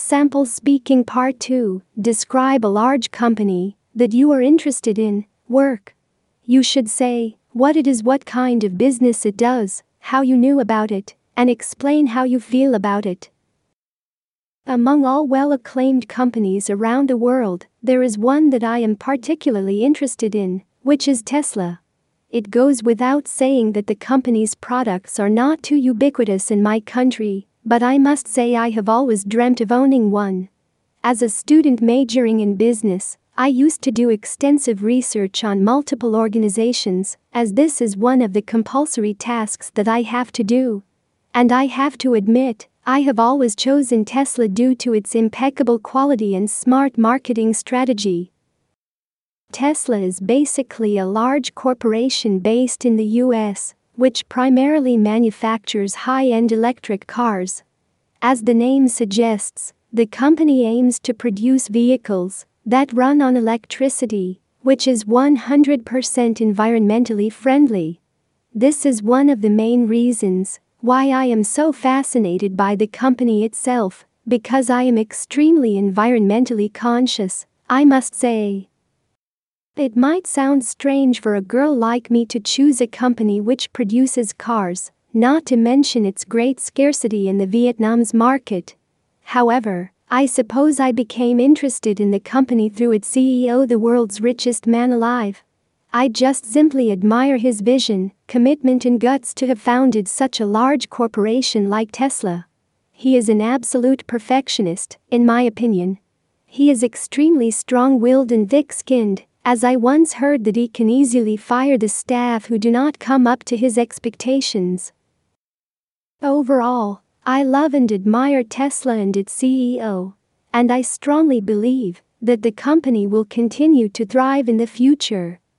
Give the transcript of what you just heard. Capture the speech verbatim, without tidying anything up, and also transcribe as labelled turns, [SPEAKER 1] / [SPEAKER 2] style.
[SPEAKER 1] Sample speaking part two. Describe a large company that you are interested in. Work. You should say what it is, what kind of business it does, how you knew about it, and explain how you feel about it. Among all well-acclaimed companies around the world, there is one that I am particularly interested in, which is Tesla. It goes without saying that the company's products are not too ubiquitous in my country, but I must say I have always dreamt of owning one. As a student majoring in business, I used to do extensive research on multiple organizations, as this is one of the compulsory tasks that I have to do. And I have to admit, I have always chosen Tesla due to its impeccable quality and smart marketing strategy. Tesla is basically a large corporation based in the U S, which primarily manufactures high-end electric cars. As the name suggests, the company aims to produce vehicles that run on electricity, which is one hundred percent environmentally friendly. This is one of the main reasons why I am so fascinated by the company itself, because I am extremely environmentally conscious, I must say. It might sound strange for a girl like me to choose a company which produces cars, not to mention its great scarcity in the Vietnam's market. However, I suppose I became interested in the company through its C E O, the world's richest man alive. I just simply admire his vision, commitment and guts to have founded such a large corporation like Tesla. He is an absolute perfectionist, in my opinion. He is extremely strong-willed and thick-skinned, as I once heard that he can easily fire the staff who do not come up to his expectations. Overall, I love and admire Tesla and its C E O, and I strongly believe that the company will continue to thrive in the future.